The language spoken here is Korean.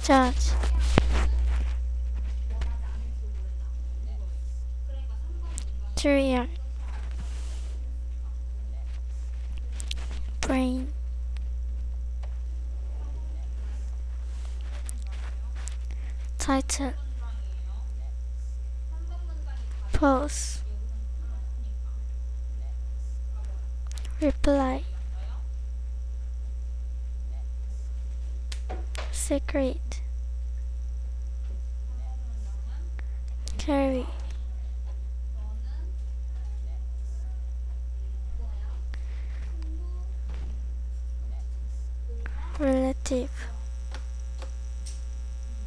judge, triad, brain, title, pose, reply, secret, carry, relative.